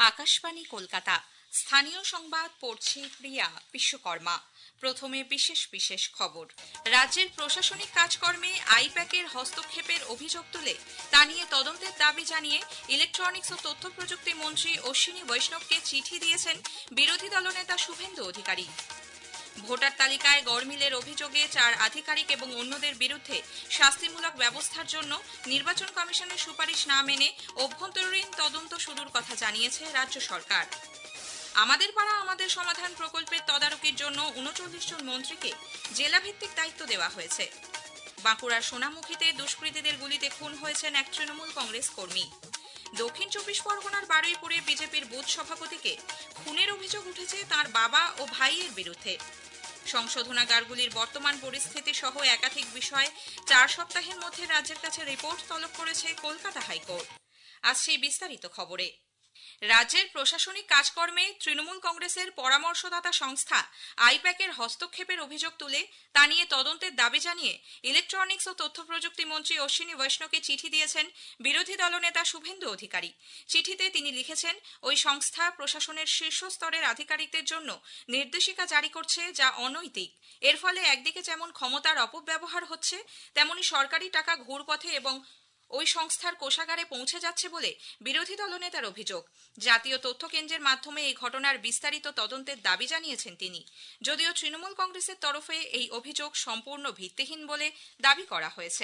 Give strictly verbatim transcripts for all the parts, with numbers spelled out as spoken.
আকাশবাণী কলকাতা। স্থানীয় সংবাদ পড়ছি প্রিয়া বিশ্বকর্মা। প্রথমে বিশেষ বিশেষ খবর। রাজ্যের প্রশাসনিক কাজকর্মে আইপ্যাকের হস্তক্ষেপের অভিযোগ তুলে তা নিয়ে তদন্তের দাবি জানিয়ে ইলেকট্রনিক্স ও তথ্য প্রযুক্তি মন্ত্রী অশ্বিনী বৈষ্ণবকে চিঠি দিয়েছেন বিরোধী দলনেতা শুভেন্দু অধিকারী। ভোটার তালিকায় গড়মিলের অভিযোগে চার আধিকারিক এবং অন্যদের বিরুদ্ধে শাস্তিমূলক ব্যবস্থার জন্য নির্বাচন কমিশনের সুপারিশ না মেনে অভ্যন্তরীণ তদন্ত শুরুর কথা জানিয়েছে রাজ্য সরকার। আমাদের পাড়া আমাদের সমাধান প্রকল্পের তদারকির জন্য উনচল্লিশ জন মন্ত্রীকে জেলাভিত্তিক দায়িত্ব দেওয়া হয়েছে। বাঁকুড়ার সোনামুখীতে দুষ্কৃতীদের গুলিতে খুন হয়েছেন এক তৃণমূল কংগ্রেস কর্মী। দক্ষিণ চব্বিশ পরগনার বারুইপুরে বিজেপির বুথ সভাপতিকে খুনের অভিযোগ উঠেছে তার বাবা ও ভাইয়ের বিরুদ্ধে। সংশোধনাগারগুলির বর্তমান পরিস্থিতি সহ একাধিক বিষয়ে চার সপ্তাহের মধ্যে রাজ্যের কাছে রিপোর্ট তলব করেছে কলকাতা হাইকোর্ট। আজ সেই বিস্তারিত খবরে। রাজ্যের প্রশাসনিক কাজকর্মে তৃণমূল কংগ্রেসের পরামর্শদাতা সংস্থা আইপ্যাকের হস্তক্ষেপের অভিযোগ তুলে তা নিয়ে তদন্তের দাবি জানিয়ে ইলেকট্রনিক্স ও তথ্য প্রযুক্তি মন্ত্রী অশ্বিনী বৈষ্ণবকে চিঠি দিয়েছেন বিরোধী দলনেতা শুভেন্দু অধিকারী। চিঠিতে তিনি লিখেছেন, ওই সংস্থা প্রশাসনের শীর্ষ স্তরের আধিকারিকদের জন্য নির্দেশিকা জারি করছে যা অনৈতিক। এর ফলে একদিকে যেমন ক্ষমতার অপব্যবহার হচ্ছে, তেমনি সরকারি টাকা ঘুরপথে এবং ওই সংস্থার কোষাগারে পৌঁছে যাচ্ছে বলে বিরোধী দলনেতার অভিযোগ। জাতীয় তথ্য কেন্দ্রের মাধ্যমে এই ঘটনার বিস্তারিত তদন্তের দাবি জানিয়েছেন তিনি। যদিও তৃণমূল কংগ্রেসের তরফে এই অভিযোগ সম্পূর্ণ ভিত্তিহীন বলে দাবি করা হয়েছে।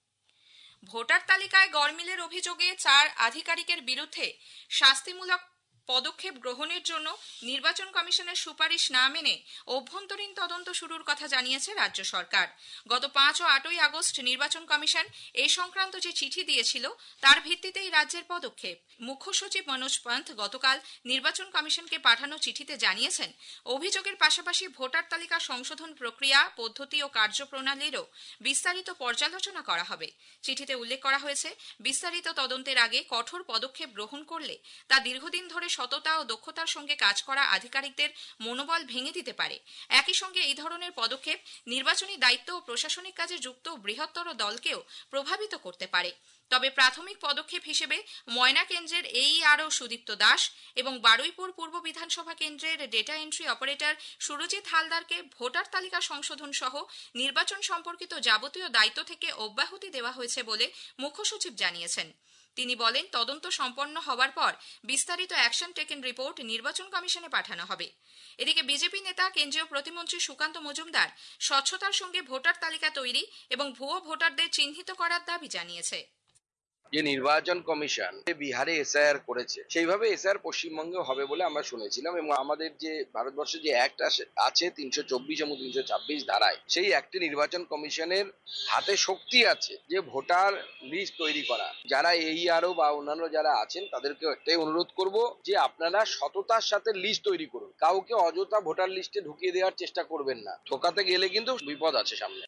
ভোটার তালিকায় গড়মিলের অভিযোগে চার আধিকারিকের বিরুদ্ধে শাস্তিমূলক পদক্ষেপ গ্রহণের জন্য নির্বাচন কমিশনের সুপারিশ না মেনে অভ্যন্তরীণ তদন্ত শুরুর কথা জানিয়েছে রাজ্য সরকার। গত পাঁচ ও আটই আগস্ট নির্বাচন কমিশন এই সংক্রান্ত যে চিঠি দিয়েছিল তার ভিত্তিতেই রাজ্যের পদক্ষেপ। মুখ্য সচিব মনোজ পন্থ গতকাল নির্বাচন কমিশনকে পাঠানো চিঠিতে জানিয়েছেন, অভিযোগের পাশাপাশি ভোটার তালিকা সংশোধন প্রক্রিয়া, পদ্ধতি ও কার্যপ্রণালীরও বিস্তারিত পর্যালোচনা করা হবে। চিঠিতে উল্লেখ করা হয়েছে, বিস্তারিত তদন্তের আগে কঠোর পদক্ষেপ গ্রহণ করলে তা দীর্ঘদিন ধরে সততা ও দক্ষতার সঙ্গে কাজ করা আধিকারিকদের মনোবল ভেঙে দিতে পারে। একই সঙ্গে এই ধরনের পদক্ষেপ নির্বাচনী দায়িত্ব ও প্রশাসনিক কাজে যুক্ত বৃহত্তর দলকেও প্রভাবিত করতে পারে। তবে প্রাথমিক পদক্ষেপ হিসেবে ময়না কেন্দ্রের এইআরও সুদীপ্ত দাস এবং বারুইপুর পূর্ব বিধানসভা কেন্দ্রের ডেটা এন্ট্রি অপারেটর সুরজিৎ হালদারকে ভোটার তালিকা সংশোধন সহ নির্বাচন সম্পর্কিত যাবতীয় দায়িত্ব থেকে অব্যাহতি দেওয়া হয়েছে বলে মুখ্য সচিব জানিয়েছেন। তিনি বলেন, তদন্ত সম্পন্ন হওয়ার পর বিস্তারিত অ্যাকশন টেকেন রিপোর্ট নির্বাচন কমিশনে পাঠানো হবে। এদিকে বিজেপি নেতা কেন্দ্রীয় প্রতিমন্ত্রী সুকান্ত মজুমদার স্বচ্ছতার সঙ্গে ভোটার তালিকা তৈরি এবং ভুয়ো ভোটারদের চিহ্নিত করার দাবি জানিয়েছে। যে নির্বাচন কমিশন বিহারে এসআইআর করেছে, সেইভাবে এসআইআর পশ্চিমবঙ্গে হবে বলে আমরা শুনেছিলাম, এবং আমাদের যে ভারতবর্ষে যে অ্যাক্ট আছে তিনশো চব্বিশ এবং তিনশো ছাব্বিশ ধারায়, সেই অ্যাক্টে নির্বাচন কমিশনের হাতে শক্তি আছে যে ভোটার লিস্ট তৈরি করা। যারা এই আরো বা অন্যান্য যারা আছেন তাদেরকে একটাই অনুরোধ করব যে আপনারা সততার সাথে লিস্ট তৈরি করুন। কাউকে অযথা ভোটার লিস্টে ঢুকিয়ে দেওয়ার চেষ্টা করবেন না, ঠকাতে গেলে কিন্তু বিপদ আছে সামনে।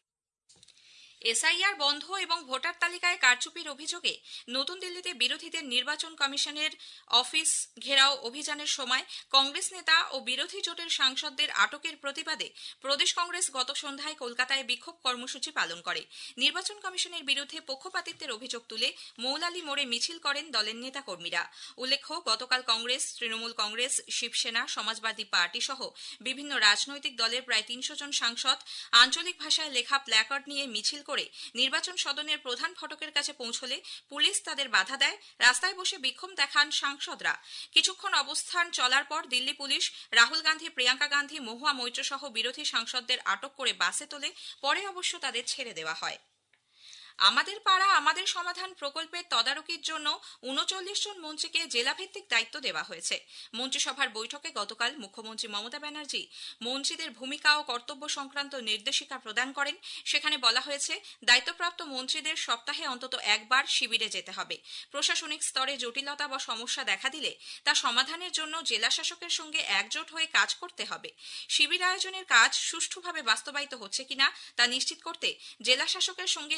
এসআইআর বন্ধ এবং ভোটার তালিকায় কারচুপির অভিযোগে নতুন দিল্লিতে বিরোধীদের নির্বাচন কমিশনের অফিস ঘেরাও অভিযানের সময় কংগ্রেস নেতা ও বিরোধী জোটের সাংসদদের আটকের প্রতিবাদে প্রদেশ কংগ্রেস গত সন্ধ্যায় কলকাতায় বিক্ষোভ কর্মসূচি পালন করে। নির্বাচন কমিশনের বিরুদ্ধে পক্ষপাতিত্বের অভিযোগ তুলে মৌলালি মোড়ে মিছিল করেন দলের নেতাকর্মীরা। উল্লেখ্য, গতকাল কংগ্রেস, তৃণমূল কংগ্রেস, শিবসেনা, সমাজবাদী পার্টি সহ বিভিন্ন রাজনৈতিক দলের প্রায় তিনশো জন সাংসদ আঞ্চলিক ভাষায় লেখা প্ল্যাকার্ড নিয়ে মিছিল করে নির্বাচন সদনের প্রধান ফটকের কাছে পৌঁছলে পুলিশ তাদের বাধা দেয়। রাস্তায় বসে বিক্ষোভ দেখান সাংসদরা। কিছুক্ষণ অবস্থান চলার পর দিল্লি পুলিশ রাহুল গান্ধী, প্রিয়াঙ্কা গান্ধী, মহুয়া মৈত্র সহ বিরোধী সাংসদদের আটক করে বাসে তোলে। পরে অবশ্য তাদের ছেড়ে দেওয়া হয়। আমাদের পাড়া আমাদের সমাধান প্রকল্পের তদারকির জন্য উনচল্লিশ জন মন্ত্রীকে জেলাভিত্তিক দায়িত্ব দেওয়া হয়েছে। মন্ত্রিসভার বৈঠকে গতকাল মুখ্যমন্ত্রী মমতা ব্যানার্জি মন্ত্রীদের ভূমিকা ও কর্তব্য সংক্রান্ত নির্দেশিকা প্রদান করেন। সেখানে বলা হয়েছে, দায়িত্বপ্রাপ্ত মন্ত্রীদের সপ্তাহে অন্তত একবার শিবিরে যেতে হবে। প্রশাসনিক স্তরে জটিলতা বা সমস্যা দেখা দিলে তা সমাধানের জন্য জেলা শাসকের সঙ্গে একজোট হয়ে কাজ করতে হবে। শিবির আয়োজনের কাজ সুষ্ঠুভাবে বাস্তবায়িত হচ্ছে কিনা তা নিশ্চিত করতে জেলা শাসকের সঙ্গে নিয়মিত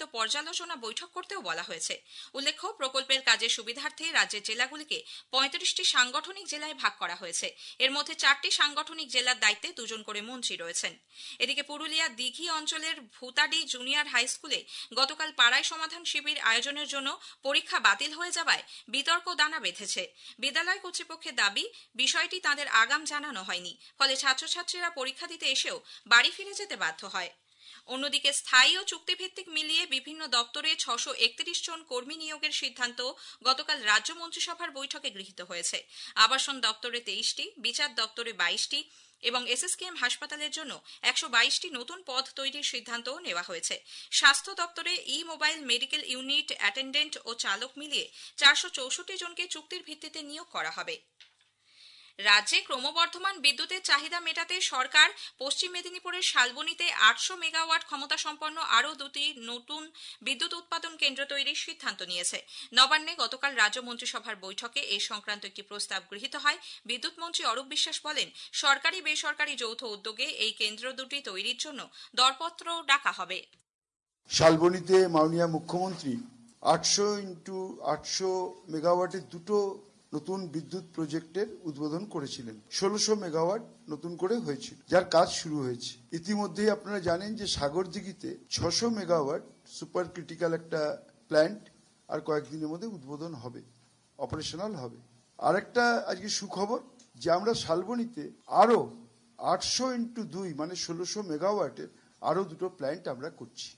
পর্যালোচনা বৈঠক করতেও বলা হয়েছে। উল্লেখ্য, প্রকল্পের কাজের সুবিধার্থে রাজ্যের জেলাগুলিকে পঁয়ত্রিশটি সাংগঠনিক জেলায় ভাগ করা হয়েছে। এর মধ্যে চারটি সাংগঠনিক জেলার দায়িত্বে দুজন করে মন্ত্রী রয়েছেন। এদিকে পুরুলিয়া দিঘি অঞ্চলের ভূতাডি জুনিয়র হাই স্কুলে গতকাল পাড়ায় সমাধান শিবির আয়োজনের জন্য পরীক্ষা বাতিল হয়ে যাওয়ায় বিতর্ক দানা বেঁধেছে। বিদ্যালয় কর্তৃপক্ষের দাবি, বিষয়টি তাদের আগাম জানানো হয়নি, ফলে ছাত্রছাত্রীরা পরীক্ষা দিতে এসেও বাড়ি ফিরে যেতে বাধ্য হয়। অন্যদিকে স্থায়ী ও চুক্তিভিত্তিক মিলিয়ে বিভিন্ন দপ্তরে ছশো একত্রিশ জন কর্মী নিয়োগের সিদ্ধান্ত গতকাল রাজ্য মন্ত্রিসভার বৈঠকে গৃহীত হয়েছে। আবাসন দপ্তরে তেইশটি, বিচার দপ্তরে বাইশটি এবং এসএসকেএম হাসপাতালের জন্য একশো বাইশটি নতুন পদ তৈরির সিদ্ধান্তও নেওয়া হয়েছে। স্বাস্থ্য দপ্তরে ই মোবাইল মেডিকেল ইউনিট অ্যাটেন্ডেন্ট ও চালক মিলিয়ে চারশো চৌষট্টি জনকে চুক্তির ভিত্তিতে নিয়োগ করা হবে। রাজ্যে ক্রমবর্ধমান বিদ্যুতের চাহিদা মেটাতে সরকার পশ্চিম মেদিনীপুরের শালবনীতে আটশো মেগাওয়াট ক্ষমতা সম্পন্ন আরও দুটি নতুন বিদ্যুৎ উৎপাদন কেন্দ্র তৈরির সিদ্ধান্ত নিয়েছে। নবান্নে গতকাল রাজ্য মন্ত্রিসভার বৈঠকে এই সংক্রান্ত একটি প্রস্তাব গৃহীত হয়। বিদ্যুৎ মন্ত্রী অরূপ বিশ্বাস বলেন, সরকারি বেসরকারি যৌথ উদ্যোগে এই কেন্দ্র দুটি তৈরির জন্য দরপত্র ডাকা হবে। শালবনীতে মাননীয় মুখ্যমন্ত্রী আটশো ইন্টু আটশো মেগাওয়াটের দুটো নতুন বিদ্যুৎ প্রজেক্টের উদ্বোধন করেছিলেন। ষোলোশো মেগাওয়াট নতুন করে হয়েছিল, যার কাজ শুরু হয়েছে। ইতিমধ্যেই আপনারা জানেন যে সাগরদিঘিতে ছশো মেগাওয়াট সুপার ক্রিটিক্যাল একটা প্ল্যান্ট আর কয়েকদিনের মধ্যে উদ্বোধন হবে, অপারেশনাল হবে। আর একটা আজকে সুখবর যে আমরা শালবনীতে আরো আটশো ইন্টু দুই মানে ষোলোশো মেগাওয়াটের আরো দুটো প্ল্যান্ট আমরা করছি।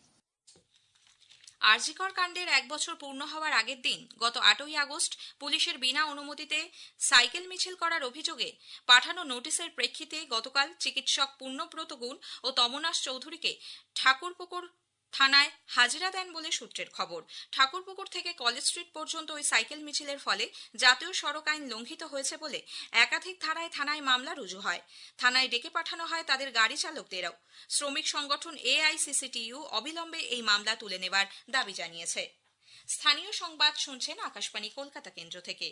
আরজিকর কাণ্ডের এক বছর পূর্ণ হওয়ার আগের দিন গত আটই আগস্ট পুলিশের বিনা অনুমতিতে সাইকেল মিছিল করার অভিযোগে পাঠানো নোটিশের প্রেক্ষিতে গতকাল চিকিৎসক পূর্ণব্রত গুণ ও তমনাশ চৌধুরীকে ঠাকুরপুকুর থানায় হাজিরা দেন বলে সূত্রের খবর। ঠাকুরপুকুর থেকে কলেজ স্ট্রিট পর্যন্ত ওই সাইকেল মিছিলের ফলে জাতীয় সড়ক আইন লঙ্ঘিত হয়েছে বলে একাধিক ধারায় থানায় মামলা রুজু হয়। থানায় ডেকে পাঠানো হয় তাদের গাড়ি চালকদেরও। শ্রমিক সংগঠন এআইসিসিটিইউ অবিলম্বে এই মামলা তুলে নেবার দাবি জানিয়েছে। স্থানীয় সংবাদ শুনছেন আকাশবাণী কলকাতা কেন্দ্র থেকে।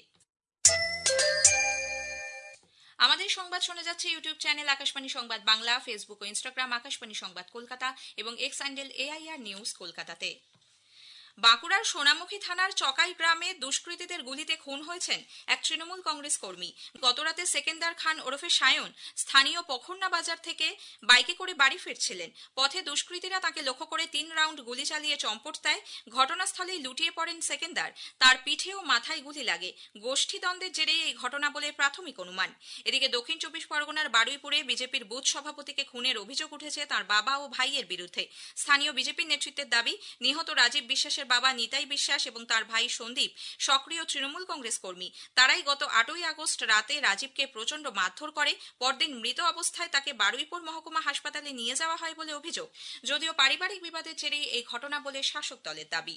আমাদের সংবাদ শোনা যাচ্ছে ইউটিউব চ্যানেল আকাশবাণী সংবাদ বাংলা, ফেসবুক ও ইনস্টাগ্রাম আকাশবাণী সংবাদ কলকাতা এবং এক্স হ্যান্ডেল এআইআর নিউজ কলকাতাতে। বাঁকুড়ার সোনামুখী থানার চকাই গ্রামে দুষ্কৃতীদের গুলিতে খুন হয়েছেন এক তৃণমূল কংগ্রেস কর্মী। গতরাতে সেকেন্দার খান ওরফে সায়ন স্থানীয় পখরনা বাজার থেকে বাইকে করে বাড়ি ফিরছিলেন। পথে দুষ্কৃতীরা তাকে লক্ষ্য করে তিন রাউন্ড গুলি চালিয়ে চম্পট দেয়। ঘটনাস্থলেই লুটিয়ে পড়েন সেকেন্দার। তার পিঠে ও মাথায় গুলি লাগে। গোষ্ঠীদ্বন্দ্বের জেরে এই ঘটনা বলে প্রাথমিক অনুমান। এদিকে দক্ষিণ চব্বিশ পরগনার বারুইপুরে বিজেপির বুথ সভাপতিকে খুনের অভিযোগ উঠেছে তার বাবা ও ভাইয়ের বিরুদ্ধে। স্থানীয় বিজেপির নেতৃত্বের দাবি, নিহত রাজীব বিশ্বাসের বাবা নিতাই বিশ্বাস এবং তার ভাই সন্দীপ সক্রিয় তৃণমূল কংগ্রেস কর্মী। তারাই গত আটই আগস্ট রাতে রাজীবকে প্রচন্ড মারধর করে। পরদিন মৃত অবস্থায় তাকে বারুইপুর মহকুমা হাসপাতালে নিয়ে যাওয়া হয় বলে অভিযোগ। যদিও পারিবারিক বিবাদের জেরেই এই ঘটনা বলে শাসক দলের দাবি।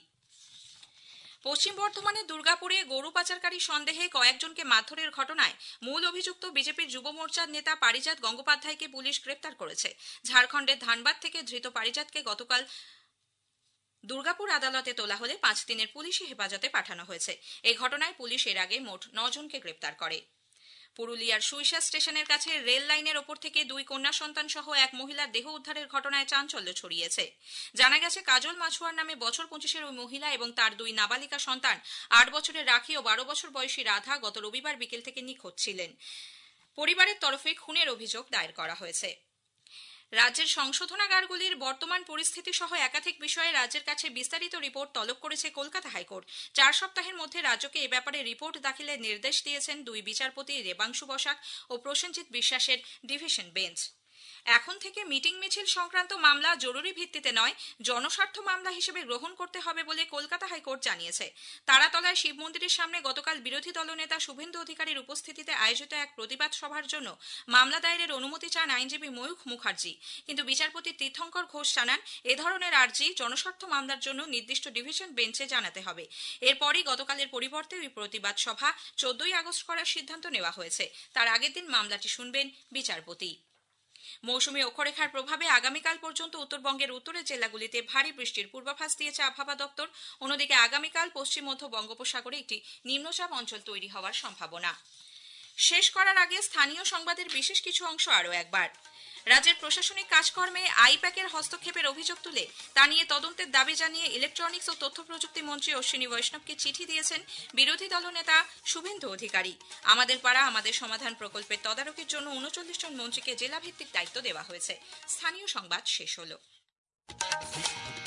পশ্চিম বর্ধমানের দুর্গাপুরে গরু পাচারকারী সন্দেহে কয়েকজনকে মারধরের ঘটনায় মূল অভিযুক্ত বিজেপির যুব মোর্চার নেতা পারিজাত গঙ্গোপাধ্যায়কে পুলিশ গ্রেপ্তার করেছে। ঝাড়খণ্ডের ধানবাদ থেকে ধৃত পারিজাতকে গতকাল দুর্গাপুর আদালতে তোলা হলে পাঁচ দিনের পুলিশি হেফাজতে পাঠানো হয়েছে। এই ঘটনায় পুলিশ এর আগে মোট নজনকে গ্রেপ্তার করে। পুরুলিয়ার সুইসা স্টেশনের কাছে রেল লাইনের ওপর থেকে দুই কন্যা সন্তান সহ এক মহিলার দেহ উদ্ধারের ঘটনায় চাঞ্চল্য ছড়িয়েছে। জানা গেছে, কাজল মাছুয়ার নামে বছর পঁচিশের ওই মহিলা এবং তার দুই নাবালিকা সন্তান আট বছরের রাখি ও বারো বছর বয়সী রাধা গত রবিবার বিকেল থেকে নিখোঁজ ছিলেন। পরিবারের তরফে খুনের অভিযোগ দায়ের করা হয়েছে। রাজ্যের সংশোধনাগারগুলির বর্তমান পরিস্থিতি সহ একাধিক বিষয়ে রাজ্যের কাছে বিস্তারিত রিপোর্ট তলব করেছে কলকাতা হাইকোর্ট। চার সপ্তাহের মধ্যে রাজ্যকে এ ব্যাপারে রিপোর্ট দাখিলের নির্দেশ দিয়েছেন দুই বিচারপতি রেবাংশু বসাক ও প্রসেনজিৎ বিশ্বাসের ডিভিশন বেঞ্চ। এখন থেকে মিটিং মিছিল সংক্রান্ত মামলা জরুরি ভিত্তিতে নয়, জনস্বার্থ মামলা হিসেবে গ্রহণ করতে হবে বলে কলকাতা হাইকোর্ট জানিয়েছে। তারাতলায় শিব মন্দিরের সামনে গতকাল বিরোধী দলনেতা শুভেন্দু অধিকারীর উপস্থিতিতে আয়োজিত এক প্রতিবাদ সভার জন্য মামলা দায়েরের অনুমতি চান আইনজীবী ময়ূখ মুখার্জি। কিন্তু বিচারপতি তীর্থঙ্কর ঘোষ জানান, এ ধরনের আর্জি জনস্বার্থ মামলার জন্য নির্দিষ্ট ডিভিশন বেঞ্চে জানাতে হবে। এরপরই গতকালের পরিবর্তে ওই প্রতিবাদ সভা চোদ্দই আগস্ট করার সিদ্ধান্ত নেওয়া হয়েছে। তার আগের দিন মামলাটি শুনবেন বিচারপতি। মৌসুমী অক্ষরেখার প্রভাবে আগামীকাল পর্যন্ত উত্তরবঙ্গের উত্তরের জেলাগুলিতে ভারী বৃষ্টির পূর্বাভাস দিয়েছে আবহাওয়া দপ্তর। অন্যদিকে আগামীকাল পশ্চিম মধ্য বঙ্গোপসাগরে একটি নিম্নচাপ অঞ্চল তৈরি হওয়ার সম্ভাবনা। শেষ করার আগে স্থানীয় সংবাদের বিশেষ কিছু অংশ আরও একবার। রাজ্যের প্রশাসনিক কাজকর্মে আইপ্যাকের হস্তক্ষেপের অভিযোগ তুলে তা নিয়ে তদন্তের দাবি জানিয়ে ইলেকট্রনিক্স ও তথ্য প্রযুক্তি মন্ত্রী অশ্বিনী বৈষ্ণবকে চিঠি দিয়েছেন বিরোধী দলনেতা শুভেন্দু অধিকারী। আমাদের পাড়া আমাদের সমাধান প্রকল্পের তদারকির জন্য উনচল্লিশ জন মন্ত্রীকে জেলাভিত্তিক দায়িত্ব দেওয়া হয়েছে। স্থানীয় সংবাদ শেষ হলো।